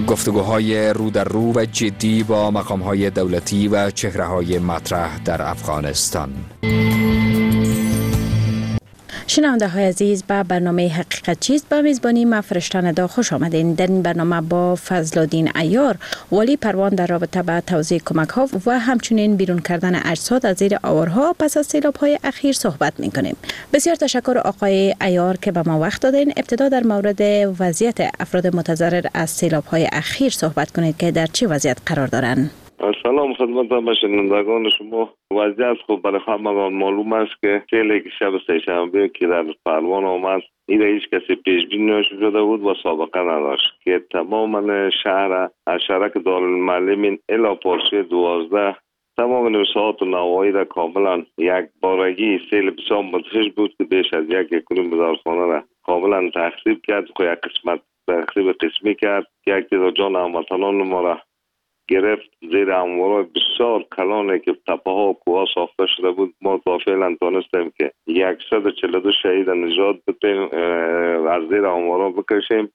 گفتگوهای رو در رو و جدی با مقامهای دولتی و چهره‌های مطرح در افغانستان. شنونده های عزیز، به برنامه حقیقت چیست با میزبانی من فرشته ندا خوش آمدین. در این برنامه با فضلالدین عیار، والی پروان، در رابطه با توزیع کمک ها و همچنین بیرون کردن اجساد از زیر آوارها پس از سیلاب های اخیر صحبت می کنیم. بسیار تشکر آقای عیار که به ما وقت دادین. ابتدا در مورد وضعیت افراد متضرر از سیلاب های اخیر صحبت کنید که در چه وضعیت قرار دارند. سلام خدمت شنوندگان شما. وضعیت خب برای همه معلوم است که سیلی که شب سه‌شنبه که در پروان آمد این هیچ کسی پیش بینی نشده بود و سابقه نداشت که تمام شهر از شهرک دارالمعلمین الی پارچه 12 تمام نوسات و نواحی را کاملا یک بارگی سیل بسیار مدهش بود که بیش از 1.5 خانه را کاملا تخریب کرد. یک قسمت تخریب قسمی کرد که یک تعداد جان هموطنان ما را گرفت. زیر اموارای بسیار کلانی که تپه ها و کوها ساخته شده بود ما تا فعلا تانستیم که 142 شهید نجات بدیم، از زیر اموارا بکشیم،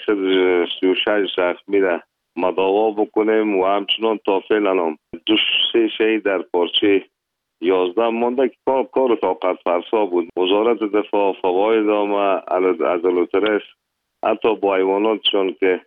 136 زخمی را مداوا بکنیم و همچنان تا فعلا هم 2 شهید در پارچه 11 مانده که کار طاقت فرسا بود. وزارت دفاع، فواید عامه، عدالت حتی با حیواناتشون که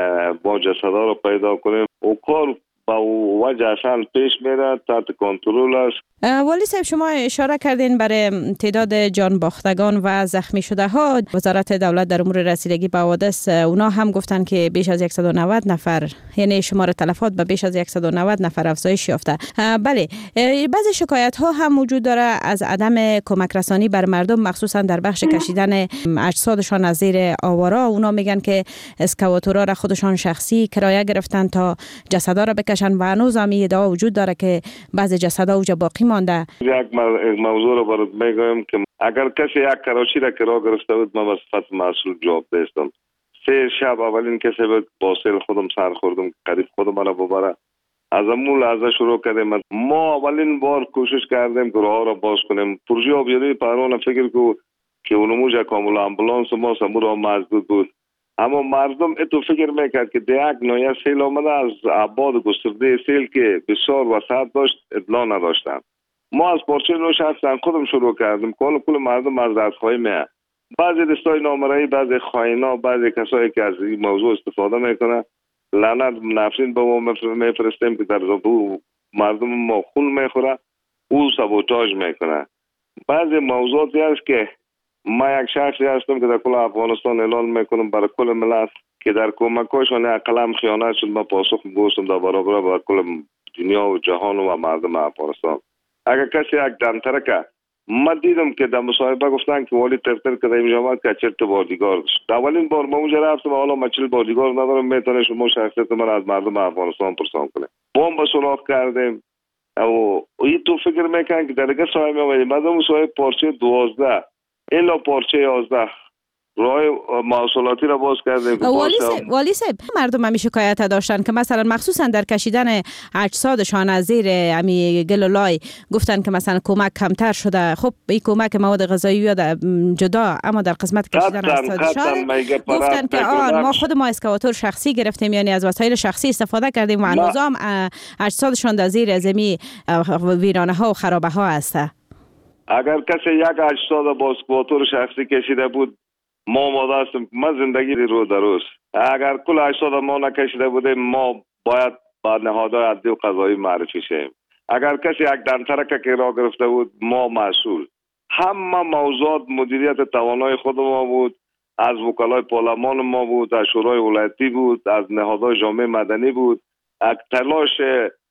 با جسدها رو پیدا کنیم و کار با وجه اصلا پیش میره، تحت کنترل است. والی صاحب، شما اشاره کردین برای تعداد جان باختگان و زخمی شده ها. وزارت دولت در امور رسیدگی به حوادث اونا هم گفتن که بیش از 190 نفر، یعنی شمار تلفات به بیش از 190 نفر افزایش یافته. بله، بعضی شکایت ها هم وجود داره از عدم کمک رسانی بر مردم، مخصوصا در بخش کشیدن اجسادشان از زیر آوارا. اونا میگن که اسکواتورها را خودشان شخصی کرایه گرفتن تا جسدا را بکشن و هنوز هم ادعا وجود داره که بعضی جسدا اوجا باقی مانده. یک موضوع رو برات میگم که اگر کسی یک کراچی را کرا گرفته بود من به صفت مسئول جواب داشتم. 3 شب اولین کسی بود با سیل خودم سر خوردم قریب خودم را ببره. از امون لحظه شروع کردیم ما اولین بار کوشش کردیم که راه را باز کنیم. پروژه آبیاری پروان فکر که اونموج کامل امبولانس ما سمور را مسدود بود، اما مردم اتو فکر میکرد که دیگ نویه سیل آمده از آباد گسترده سیل که بسیار وسعت داشت اطلاع نداشتن. ما از پارچه نو شخصا خودم شروع کردیم کل مردم از دستخواهی میه. بعضی دستای نامرئی، بعضی خائنا، بعضی کسایی که از این موضوع استفاده میکنه لعنت نفرین به ما میفرستیم که در زبو مردم ما خون میخوره، او سابوتاژ میکنه. بعضی موضوعاتی هست که ما یک شخصی هستم که در کل افغانستان اعلان میکنم برای کل ملت که در کمکاشون قلم خیانت شد ما پاسخ میگوستم در برابر با کل دنیا و جهان و مردم افغانستان. اگر کسی یک دمترکه ما دیدم که در مصاحبه گفتن که والی تفتر که در اینجا آمد که چرت باردیگار داشت. اولین بار ما اونجا رفتم حالا ما 40 باردیگار ندارم، میتونه شما شخصیت من از مردم افغانستان پرسان کنه. بمب سوراخ کردیم و این تو فکر میکنن که در دیگه سایه میامدیم بعد اون سایه پارچه 12 الا پارچه 11 راه محصولاتی را باز کردیم. والی صاحب، مردم همیشه شکایت داشتن که مثلا مخصوصا در کشیدن اجسادشان از زیر امی گلولای گفتن که مثلا کمک کمتر شده. خب این کمک مواد غذایی جدا، اما در قسمت کشیدن اجسادشان گفتن که ما خود ما اسکواتور شخصی گرفتیم، یعنی از وسایل شخصی استفاده کردیم و هنوز هم اجسادشان در زیر زمین ویرانه ها و خرابه ها هست. اگر کسی یک اجساد با اسکواتور شخصی کشیده بود ما آماده هستیم. ما زندگی رو دروست. اگر کل اجساد ما نکشیده بودیم ما باید با نهادهای عدلی و قضایی معرفی شیم. اگر کسی یک دمترک که را گرفته بود ما مسئول. همه موضوعات مدیریت توانای خود ما بود، از وکلای پارلمان ما بود، از شورای ولایتی بود، از نهادهای جامعه مدنی بود، از تلاش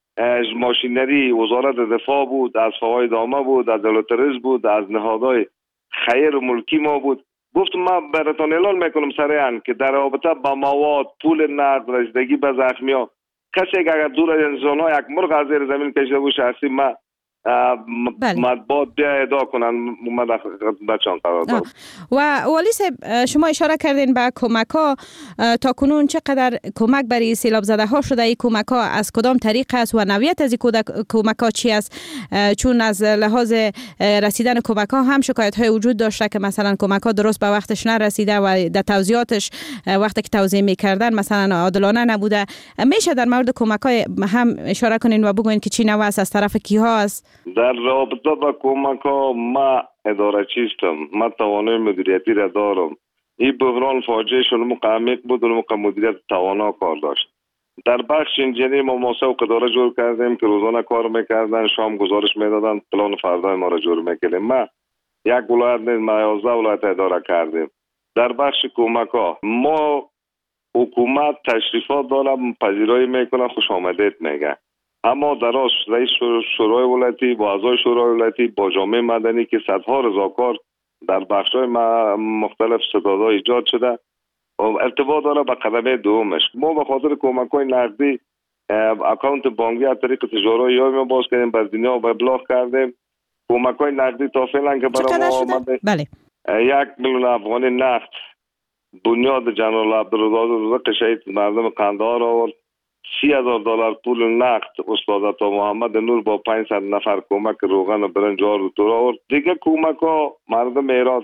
ماشینری وزارت دفاع بود، از فواید عامه بود، از دولت بود، از نهادهای خیر ملکی ما بود. گفتم من براتون اعلان میکنم سریعا که در رابطه با مواد، پول نقد، رسیدگی به زخمی ها، کسی که اگر دور از انسان ها یک مرغ از زیر زمین کشیده بود شخصی ما مطبوعات بیا ادعا کنن ما در خدمتشان قرار دارم. و والی صاحب شما اشاره کردین به کمک ها، تا کنون چقدر کمک برای سیلاب زده ها شده؟ این کمک ها از کدام طریق است و نوعیت از این کمک ها چی است؟ چون از لحاظ رسیدن کمک ها هم شکایت های وجود داشته که مثلا کمک ها درست به وقتش نرسیده و در توزیعاتش وقتی که توزیع میکردن مثلا عادلانه نبوده. میشه در مورد کمک های هم اشاره کنین و بگوین که چی نوع است، از طرف کی ها است؟ در رابطه با کمک ها ما اداره چیستم، ما توانای مدیریتی را دارم. این بحران فاجعه شد مقامیق بود و مدیریت توانا کار داشت. در بخش انجینی ما موثق اداره جور کردیم که روزانه کار میکردن، شام گزارش میدادن، پلان فردای ما را جور میکردیم. ما یک ولایت نیست، ما 11 ولایت اداره کردیم. در بخش کمک ها ما حکومت تشریفات داره، پذیرایی میکنه، خوش آمدید میگه. اما در رئیس شورای ولایتی با اعضای شورای ولایتی با جامعه مدنی که صدها رضاکار در بخش‌های مختلف ستادها ایجاد شده ارتباط داره به قدمه دومش. ما به خاطر کمک‌های نقدی اکانت بانکی از طریق تجاری ما باز کردیم، بر دنیا و ابلاغ کردیم. کمک‌های نقدی تا فعلا که برای ما آمده بله 1 میلیون افغانی نقد بنیاد جنرال عبدالرزاق شهید مردم قندهار آورد. $30,000 پول نقد استاد عطا محمد نور با 500 نفر کمک روغن و برنج آورد تو آورد. دیگه کمک ها مردم هرات،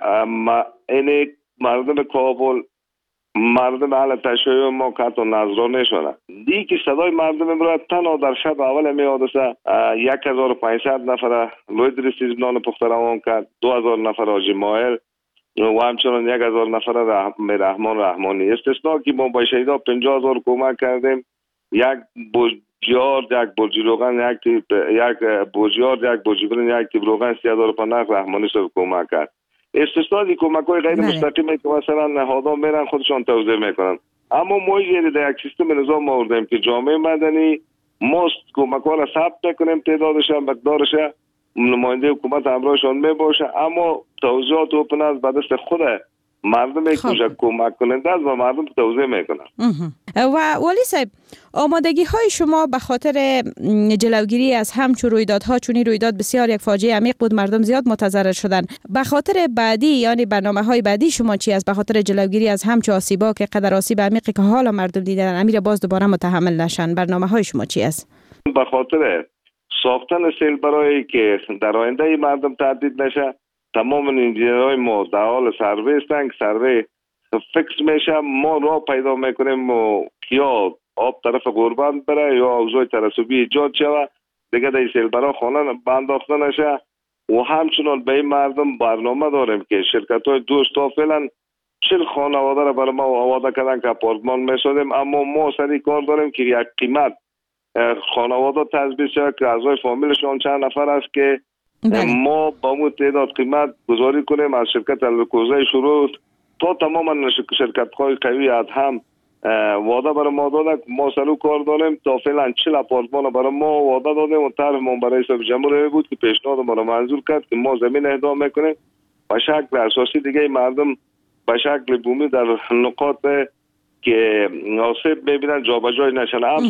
مردم کابل، مردم اهل تشیع ما که حتی نظرانه شده دی که صدای مردم امروز تنها در شب اول می حادثه 1500 نفر لوید رسیز نان پخته روان کرد، 2000 نفر حاجی ماهر و همچنان 1000 نفر رحمان رحمانی. استثناء که ما با شهیدا 50,000 کمک کردیم. یک بوجیار، یک بوجی روغن، یک بوجیار، یک بوجی برنج، یک تیب روغن 30,050 رحمانی صاحب کمک کرد. استثناء کمک های غیر مستقیمی که مثلا نهادها میرن خودشان توزیع میکنن. اما ما در یک سیستم نظام آوردیم که جامعه مدنی ما کمک ها را ثبت میکنیم، تعدادش مقدارش نماینده حکومت همراهشان میباشه، اما توزیعات اوپن از به دست خود مردم کمک کننده است و مردم توزیع میکنن. و والی صاحب آمادگی های شما به خاطر جلوگیری از همچون رویدادها، چون این رویداد بسیار یک فاجعه عمیق بود، مردم زیاد متضرر شدن، به خاطر بعدی یعنی برنامه های بعدی شما چی است؟ به خاطر جلوگیری از همچون آسیبا که قدر آسیب عمیقی که حالا مردم دیدن امیر باز دوباره متحمل نشن، برنامه های شما چی است؟ به خاطر ساختن سیل برای که در آینده مردم تهدید نشه، تمام انجینرهای ما در حال سروی هستند که سروی فکس میشه. ما راه پیدا میکنیم و یا آب طرف غربت بره یا اوضاع ترسوبی ایجاد شود دیگه در سیل برای خانه بنداخته نشه. و همچنان به این مردم برنامه داریم که شرکت های دوست تا فعلا 40 خانواده را برای ما آواده کردن که اپارتمان میسازیم، اما ما سری کار داریم که یک قیمت خانواده تثبیت شد که اعضای فامیلشان چند نفر است که ما با اون تعداد قیمت گذاری کنیم از شرکت الکوزه شروع تا تماما شرکت های قوی هم وعده برای ما داده. ما سلو کار داریم تا فعلا 40 اپارتمان برای ما وعده دادیم و طرف ما برای رئیس جمهور بود که پیشنهاد ما را منظور کرد که ما زمین اهدا میکنیم به شکل اساسی. دیگه مردم به شکل بومی در نقاط که آسیب میبینن جابجایی نشن. هم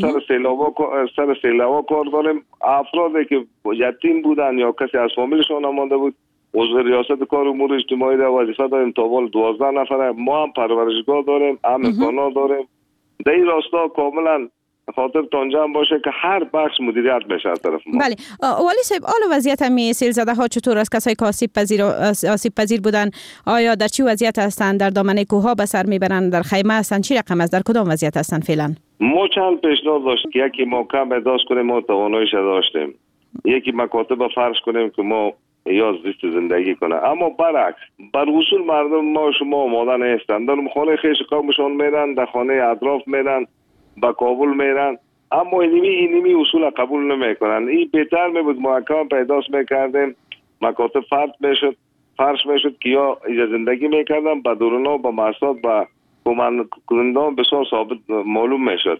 سر سیلابا کار داریم. افرادی که یتیم بودن یا کسی از فامیلشان مانده بود عضو ریاست کار امور اجتماعی را وظیفه داریم تا بال 12 نفره. ما هم پرورشگاه داریم، هم امکانات داریم. در این راستا کاملا خاطر تانجم باشه که هر بخش مدیریت بشه از طرف ما. بله والی صاحب، حالا وضعیت می سیل زده ها چطور است؟ کسایی که آسیب پذیر بودن آیا در چی وضعیت هستند؟ در دامنه کوه ها به سر میبرند؟ در خیمه هستند؟ چی رقم است؟ در کدام وضعیت هستند فعلا؟ ما چند پیشنهاد داشتیم که یکی محکم اداست کنیم، ما تواناییش داشتیم. یکی مکاتب فرض کنیم که ما یا زیست زندگی کنه، اما برعکس بر اصول مردم ما شما آماده نیستند. در خانه خیش قومشان میرن، در خانه اطراف میرن، با کابل میرن، اما اینمی اصول قبول نمیکنن. این بهتر میبود محکم پیداست میکردیم، مکاتب فرش میشد که یا زندگی میکردن با دورونا با محصاب با کماندان بسیار ثابت معلوم میشد.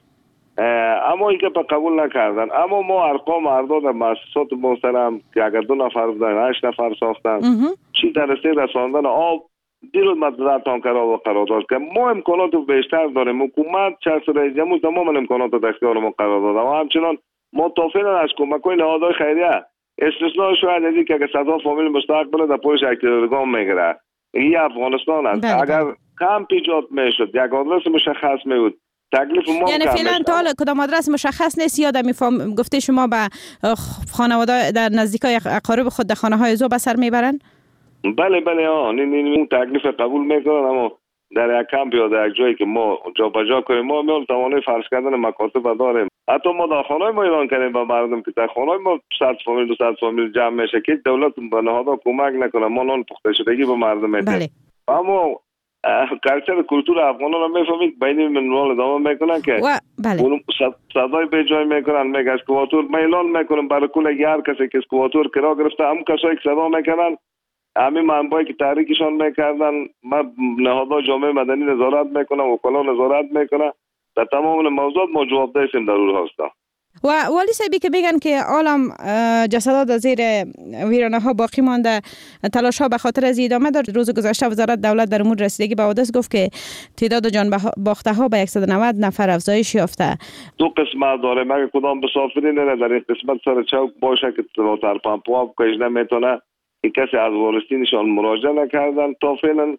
اما این که قبول نکردن. اما ما ارقام اعداد مؤسسات محترم که اگر 2 نفر بودن 8 نفر ساختن چی در رساندن آب دیروز مدرسه تانکرها و قرارداد که ما امکانات بیشتر داریم. حکومت چرس رئیس جمهور تمام امکانات در اختیار ما قرار داده و همچنان ما تا فعلا از کمک‌های نهادهای خیریه استثناء شاید ازی که صدا فامیل مستقبل در پولش اکتیدارگان میگره. این افغانستان است. اگر کم ایجاد میشد یک آدرس مشخص میبود تکلیف ما یعنی فعلا تا حالا کدام آدرس مشخص نیست یا در گفته شما به خانواده در نزدیکای اقارب خود در خانه‌های زو به سر میبرن؟ بله این تکلیف قبول میکنن، اما در یک کمپ یا در یک جایی که ما جابجا کنیم ما میون توانای فرض کردن مکاتب داریم. حتی ما در خانه ما اعلان کردیم به مردم که در خانه ما 100 فامیل 200 فامیل جمع میشه که دولت به نهادها کمک نکنه، ما نان پخته شدگی به مردم میدیم. بله. اما کلچر کلتور افغانان میفهمید بین منوال ادامه میکنن که بله. صدای به جای میکنن، میگه اسکواتور ما اعلان میکنم برای کل هر کسی که اسکواتور کرا گرفته هم کسایی که صدا میکنن همین منبعی که تحریکشان میکردن ما نهادها جامعه مدنی نظارت میکنن، وکلا نظارت میکنن، در تمام موضوعات ما جوابده هستیم در اون هستم. و والی صاحبی که میگن که عالم جسدات از زیر ویرانه ها باقی مانده، تلاش ها به خاطر از ادامه داره. روز گذشته وزارت دولت در امور رسیدگی به حوادث گفت که تعداد جان باخته ها به 190 نفر افزایش یافته. دو قسمت داره، مگه کدام مسافری نه در این قسمت سر چوک باشه که تر پمپو کج نمیتونه این کسی از وارثینشان مراجعه نکردن. تا فعلا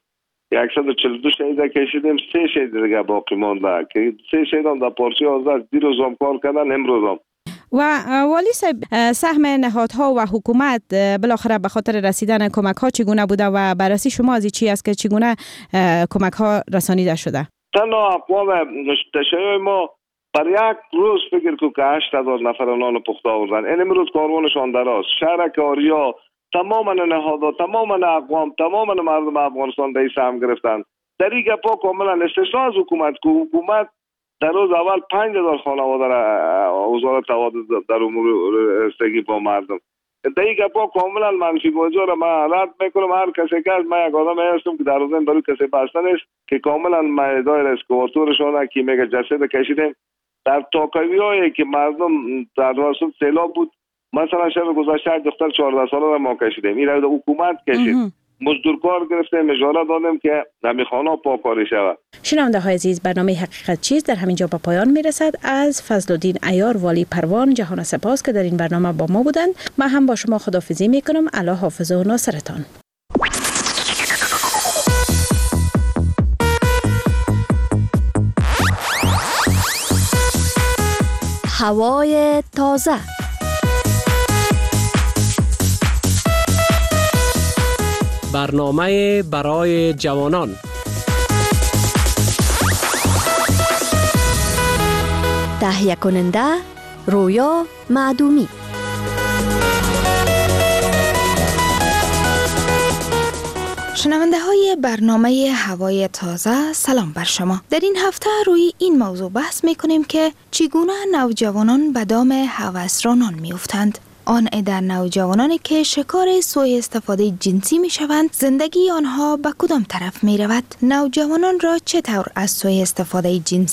142 شهید کشیدیم، 3 شهید دیگه باقی مانده که 3 شهید هم در پارچه آزاد دیروز هم کار کردن امروز هم. و والی صاحب سهم نهادها و حکومت بالاخره به خاطر رسیدن کمک ها چگونه بوده و بررسی شما از چی است که چگونه کمک ها رسانیده شده؟ تنها اقوام تشیع ما بر یک روز فکر که 8000 نفر نان پخته آوردن. این امروز کاروانشان دراست. شهر کاریا تمام نهادها، تمام اقوام، تمام مردم افغانستان در سهم گرفتن. در این گپا کاملا استثنا از حکومت که حکومت در روز اول 5000 خانواده را وزارت تواد در امور رسیدگی با مردم. در این گپا کاملا منفی موضوع را من رد میکنم. هر کسی که از من یک آدم هستم که در روزن برای کسی بسته نیست که کاملا میدان اسکواتورشان که میگه جسد کشیدیم در تاکوی هایی که مردم در واسط سیلاب بود. مثلا شب گذشته دختر 14 ساله را ما کشیدیم، این را حکومت کشید، مزدورکار گرفتیم، اجاره دادیم که همین خانه پاکاری شود. شنونده های عزیز، برنامه حقیقت چیست در همین جا به پایان میرسد. از فضلالدین عیار والی پروان جهان سپاس که در این برنامه با ما بودند. من هم با شما خداحافظی میکنم. الله حافظ و ناصرتان. هوای تازه. برنامه برای جوانان. تهیه کننده رویا معدومی. شنونده های برنامه هوای تازه، سلام بر شما. در این هفته روی این موضوع بحث می کنیم که چگونه نوجوانان به دام هوسرانان می افتند. آن در نوجوانانی که شکار سوء استفاده جنسی می شوند، زندگی آنها به کدام طرف می رود؟ نوجوانان را چطور از سوء استفاده جنسی